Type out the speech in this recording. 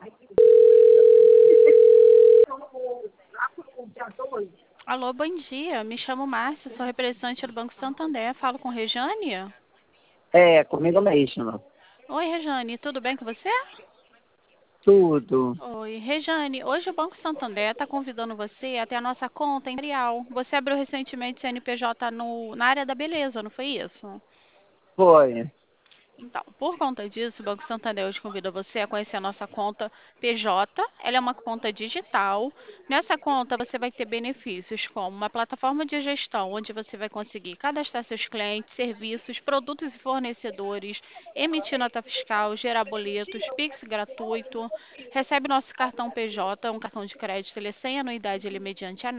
Alô, bom dia. Me chamo Márcia, sou representante do Banco Santander. Falo com Rejane? É, comigo mesmo. Oi, Rejane, tudo bem com você? Tudo. Oi, Rejane, hoje o Banco Santander está convidando você até a nossa conta Imperial. Você abriu recentemente CNPJ na área da beleza, não foi isso? Foi. Então, por conta disso, o Banco Santander hoje convida você a conhecer a nossa conta PJ. Ela é uma conta digital. Nessa conta, você vai ter benefícios como uma plataforma de gestão, onde você vai conseguir cadastrar seus clientes, serviços, produtos e fornecedores, emitir nota fiscal, gerar boletos, Pix gratuito, recebe nosso cartão PJ, um cartão de crédito, ele é sem anuidade, ele é mediante